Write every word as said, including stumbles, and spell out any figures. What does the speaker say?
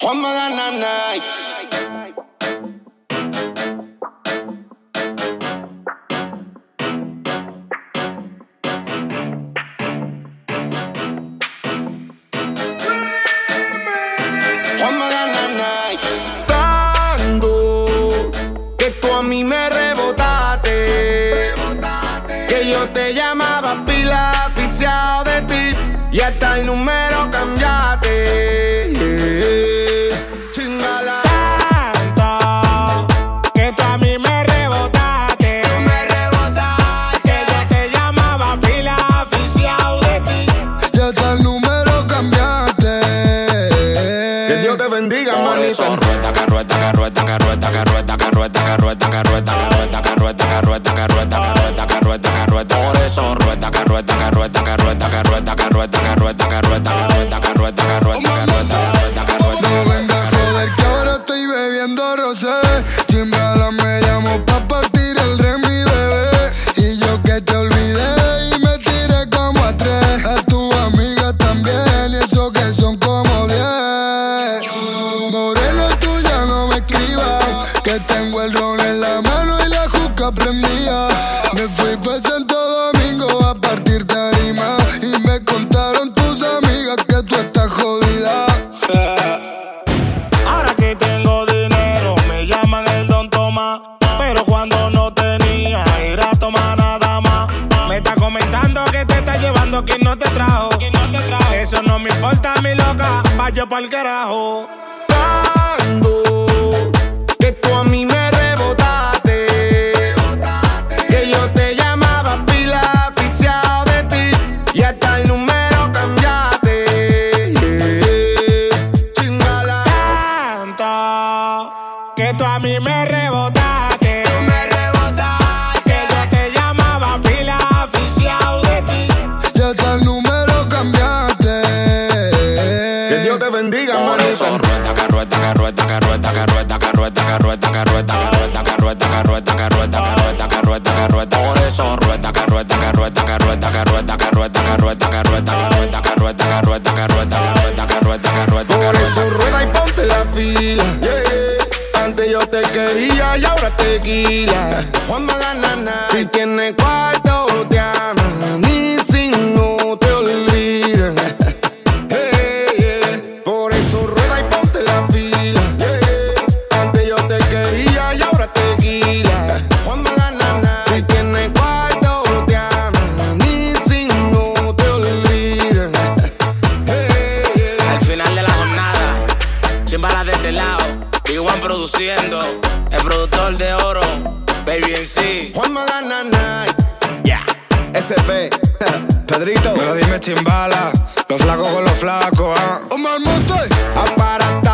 Juan Magana. Juan Magana. Tanto que tú a mí me rebotaste, que yo te llamaba pila aficiado de ti y hasta el número cambiaste. Yeah. Chingala. Tanto que tú a mí me rebotaste, Tú me rebotaste, que yo te llamaba pila aficiado de ti y hasta el número cambiaste. que Dios te bendiga, Por eso manita. rueda, carrueta, carrueta, carrueta, carrueta, carrueta, carrueta, carrueta, carrueta, carrueta, carrueta, carrueta, carrueta, carrueta, carrueta. Por eso rueda, carrueta, carrueta, carrueta, carrueta, carrueta, carrueta, carrueta, carrueta, carrueta, carrueta, carrueta, carrueta. No vengas a joder que ahora estoy bebiendo rosé. Chimbala me llamó pa' partir el re, mi bebé. Y yo que te olvidé y me tiré como a tres. A tu amiga también y eso que son como diez. Morena, tú ya no me escribas, que tengo el ron en la mano y la juca prendida. Me fui pa' Santo Domingo a partir tarima y me contaron tus amigas que tú estás jodida. Ahora que tengo dinero me llaman el Don Tomás, pero cuando no tenía ir a tomar nada más. Me está comentando que te está llevando quien no te trajo. Eso no me importa, mi loca, vaya pa'l carajo. Tanto que tú a mí me rebotaste, que yo te llamaba pila aficiado de ti y hasta el número cambiaste. Yeah. Chingala. Tanto que tú a mí me rebotaste, Tú me rebotaste, que yo te llamaba pila aficiado de ti. Y hasta el número cambiaste. que Dios te bendiga, Por eso manita. rueda, carrueta, carrueta, carrueta, carrueta, carrueta, carrueta, carrueta, carrueta, carrueta, carrueta, carrueta, carrueta, carrueta, carrueta. Por eso rueda, carrueta, carrueta, carrueta, carrueta, carrueta, carrueta, carrueta, carrueta, carrueta, carrueta, carrueta, carrueta, carrueta, carrueta. Por eso rueda y ponte la fila. Yeah. Antes yo te quería y ahora tequila. Juan Magana. Si tienes cuarto te aman y si no te olvidan. Hey, yeah. Por eso rueda y ponte la fila. Yeah. Antes yo te quería y ahora tequila. Juan Magana. Si tienes cuarto te aman y si no te olvidan. Hey, yeah. Al final de la jornada, sin balas de este lado, Big One produciendo, el productor de oro, Baby en sí. Juan Magana. Yeah. S P, Pedrito. Me lo dime Chimbala, los flacos con los flacos, ah. Omar Monte. Aparata.